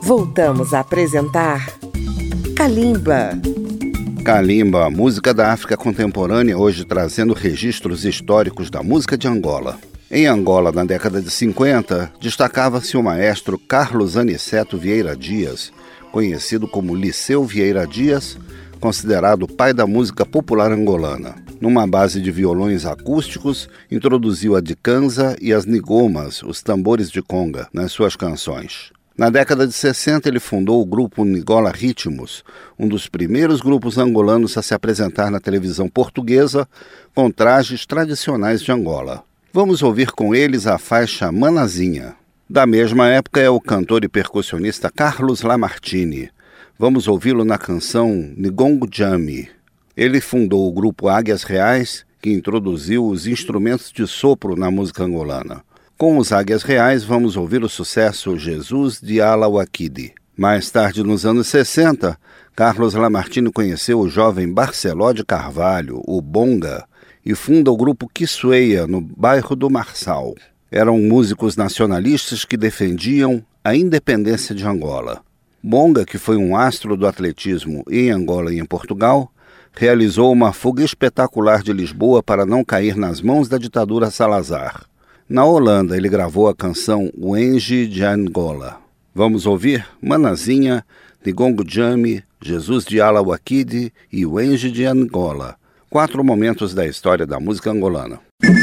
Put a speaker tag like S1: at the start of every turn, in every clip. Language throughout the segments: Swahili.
S1: Voltamos a apresentar Kalimba.
S2: Kalimba, música da África contemporânea, hoje trazendo registros históricos da música de Angola. Em Angola, na década de 50, destacava-se o maestro Carlos Aniceto Vieira Dias, conhecido como Liceu Vieira Dias, considerado o pai da música popular angolana. Numa base de violões acústicos, introduziu a dikanza e as nigomas, os tambores de conga, nas suas canções. Na década de 60, ele fundou o grupo Nigola Ritmos, um dos primeiros grupos angolanos a se apresentar na televisão portuguesa com trajes tradicionais de Angola. Vamos ouvir com eles a faixa Manazinha. Da mesma época é o cantor e percussionista Carlos Lamartine. Vamos ouvi-lo na canção Nigongo Jami. Ele fundou o grupo Águias Reais, que introduziu os instrumentos de sopro na música angolana. Com os Águias Reais, vamos ouvir o sucesso Jesus de Alawakidi. Mais tarde, nos anos 60, Carlos Lamartine conheceu o jovem Barceló de Carvalho, o Bonga, e funda o grupo Kisweia, no bairro do Marçal. Eram músicos nacionalistas que defendiam a independência de Angola. Bonga, que foi um astro do atletismo em Angola e em Portugal, realizou uma fuga espetacular de Lisboa para não cair nas mãos da ditadura Salazar. Na Holanda, ele gravou a canção O Engie de Angola. Vamos ouvir Manazinha, Nigongo Jami, Jesus de Alawakidi e O Engie de Angola. 4 momentos da história da música angolana.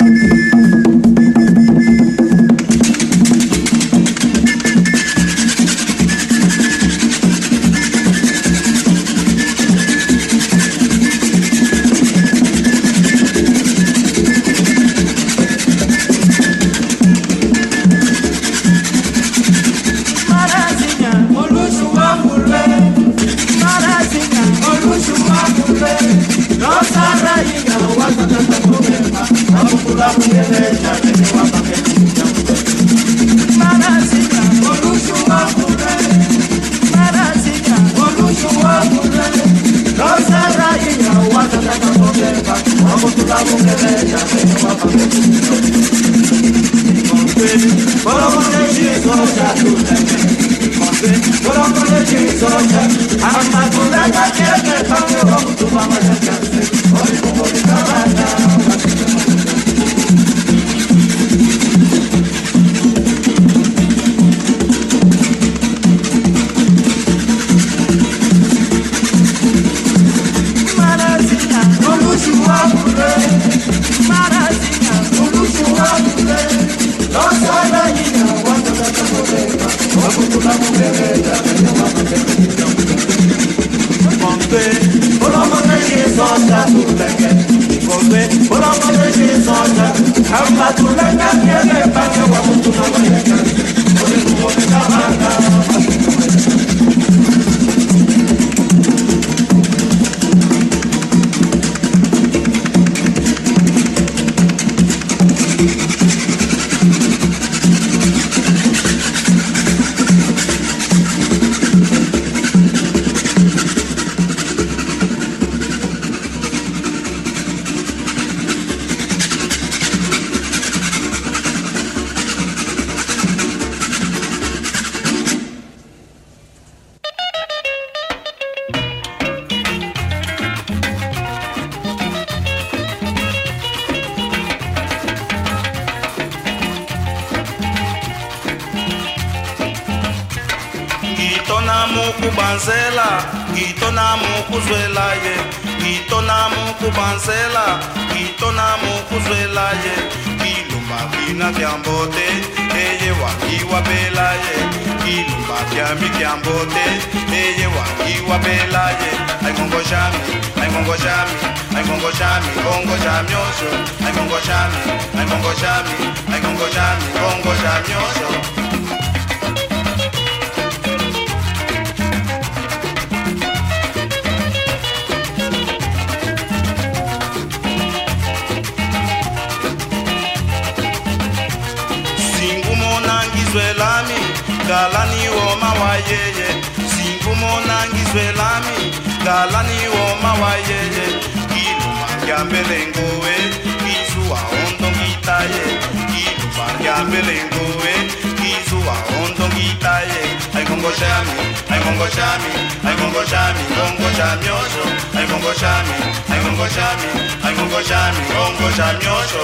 S3: Kubanzela, itona mukuzwela ye, itona mukubanzela, itona mukuzwela ye, ilumba bina kyambote, eye wakiwa bela ye, ilumba kyami kyambote, eye wakiwa bela ye, ay mongo jami, ay mongo jami, ay mongo jami, bongo jami oso, ay mongo jami, ay mongo jami, ay mongo jami, bongo jami oso. Galani woma wayeye, singumo nangizwelami. Galani woma wayeye, iluma kyambelengowe, izuwa ondo ngitaye, iluma kyambelengowe, izuwa ondo ngitaye. Ay gongo gongo chami, ai gongo chami, ai gongo chami, gongo chami osho, ai gongo chami, ai gongo chami, ai gongo chami, gongo chami osho.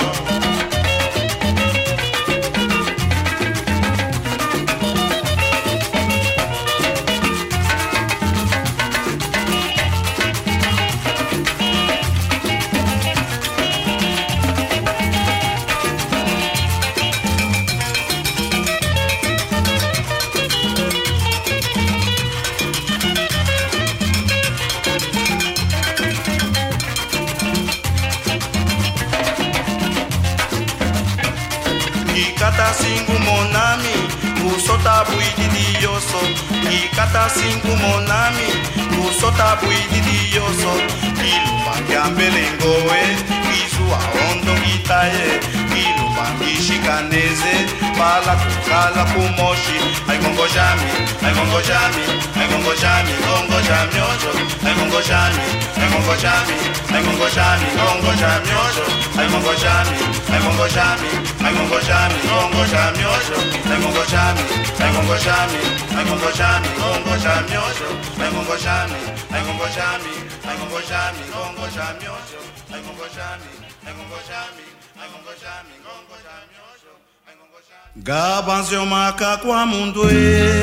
S3: Ikata singu monami, usota buidi dioso. Ikata singu monami, usota buidi dioso. Iluma kiambelengoe, izua ondo gitaye. Iluma kishikaneze, pala kukala kumoshi. Ai gongo jami, ai gongo jami, ai gongo jami, gongo jami ojo. Ai gongo jami, ai gongo jami, ai gongo jami, gongo jami ojo. Ai gongo jami, ai gongo jami, ai gongo jami, gongo jami ojo. Ai gongo jami, ai gongo jami, ai gongo jami, gongo jami ojo. Ai gongo jami, ai gongo jami, ai gongo jami, gongo jami ojo. Ai gongo jami, ai gongo jami, ai gongo jami, gongo jami ojo. Ai gongo jami. Gabanzio makakwa mundwe,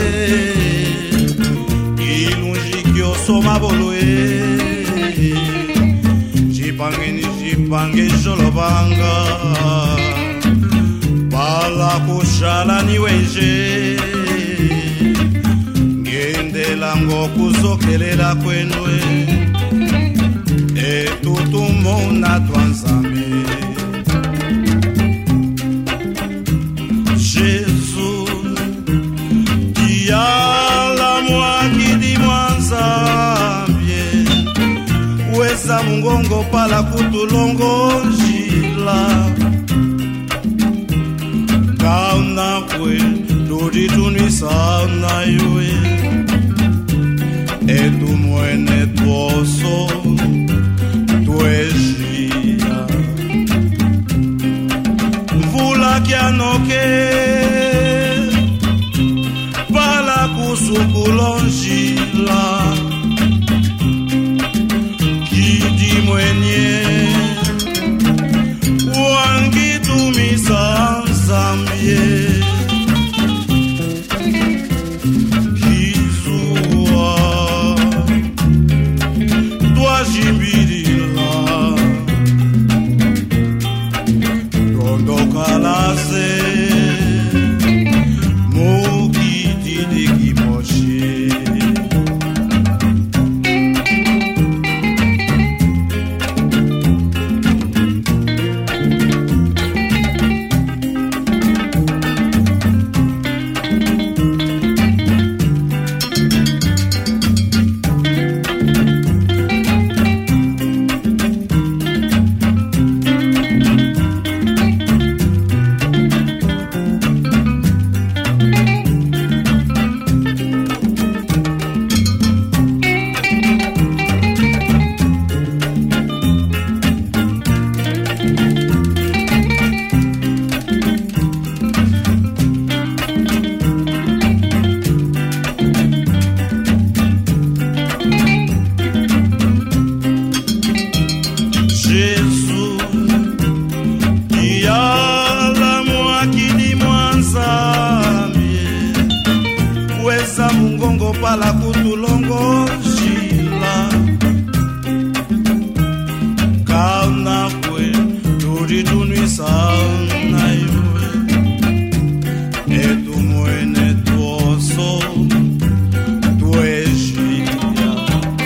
S3: ilungi kyoso mabolwe. Jipange jolobanga, bala kushala niweje. Ngendela ngokuzokelela kwenwe, etutumona twanzame. Jesus, diala mwakidi mwanzambye. Weza mungongo pala kutulongo jila. Kauna kwe, dodi tunisana yue. Etu mwene tuoso, tuejia. Mvula kianoke, pala kusukulonjila. Kidi mwenye, wangitumisa nzambye. Kizua, twajibirila. Rondokalase, mukitide kimoshe. Pala kutulongo jila. Kauna kwe, duri tunisa na yue. Etu mwene tuoso, tuejia.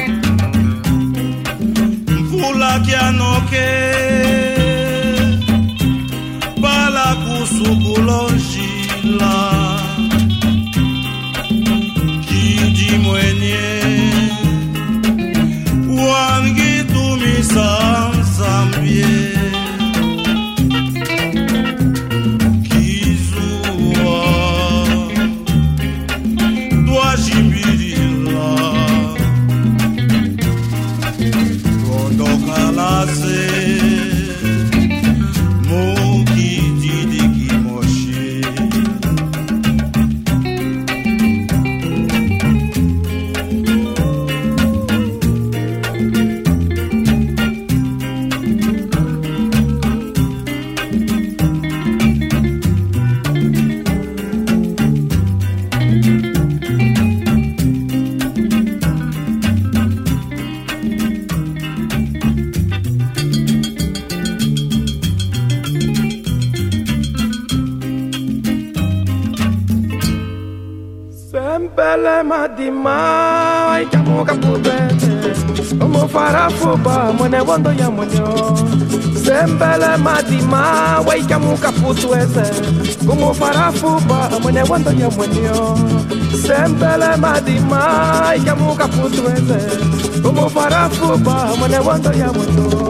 S3: Mvula kianoke, pala kusukulonjila. Mwenye
S4: Sembele madima ai kamuka pubete Como farafuba mone wando ya monyo Sembele madima ai kamuka putuese Como farafuba mone wando ya monyo Sembele madima ai kamuka putuese Como farafuba mone wando ya monyo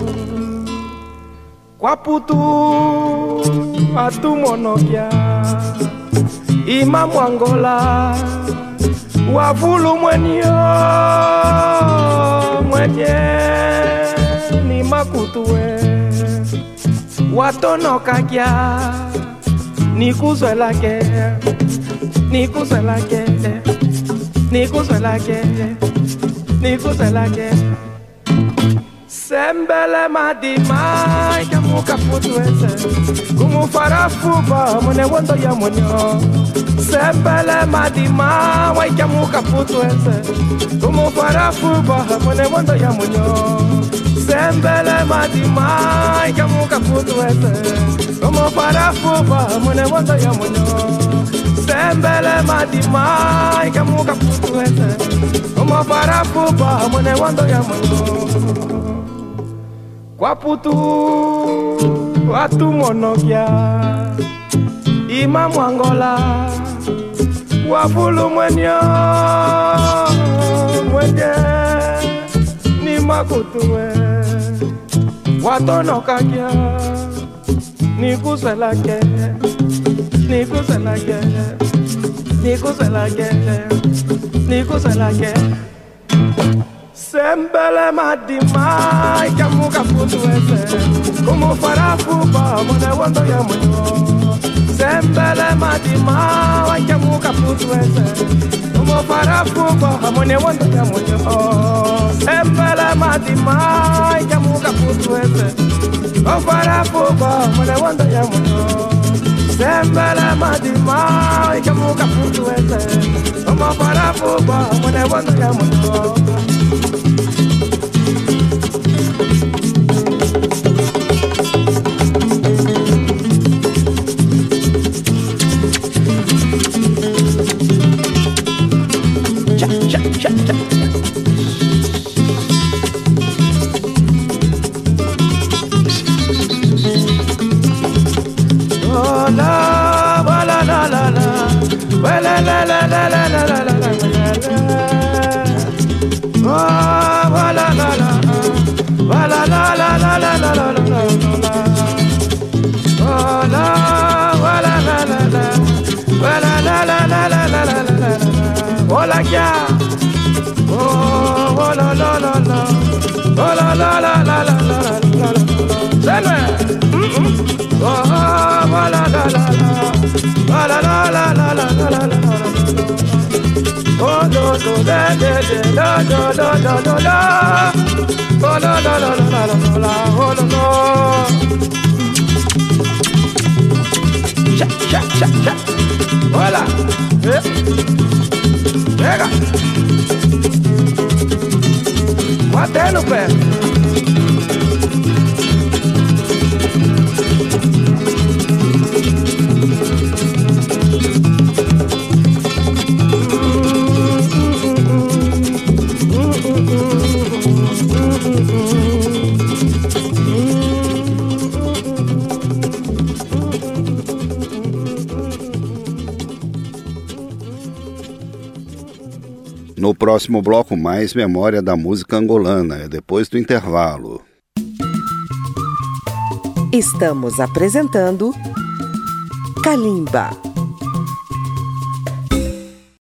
S4: Kwa putu atu monokia Imamu Angola wavulu mwenyo mwenye ni makutue watonoka kya nikuzwe lake nikuzwe lake nikuzwe lake nikuzwe lake Sembele madima ikamuka putuese kumufarafuba mune wando ya monyo Sembele madima ikamuka putuese kumufarafuba mune wando ya monyo Sembele madima ikamuka putuese kumufarafuba mune wando ya monyo Sembele madima ikamuka putuese kumufarafuba mune wando ya monyo Kwa putu watu monokia Imamu Angola wavulu mwenyo mwenye ni makutue watonoka kya nikuzwe lake nikuzwe lake nikuzwe lake nikuzwe lake Sembele madima ikamuka putuese Como farafuba mone wando ya monyo Sembele madima ikamuka putuese Como farafuba mone wando ya monyo Sembele madima ikamuka putuese Como farafuba mone wando ya monyo Sembele madima ikamuka putuese Como farafuba mone wando ya monyo Hola ya, oh la la la la, oh la la la la la la la la, selve, oh la la la la, la la la la la la la la, oh do do da da da da da da da da, oh la la la la la la, oh no, sha sha sha sha, hola, Pega! Até no pé!
S2: No próximo bloco, mais memória da música angolana, depois do intervalo.
S1: Estamos apresentando Kalimba.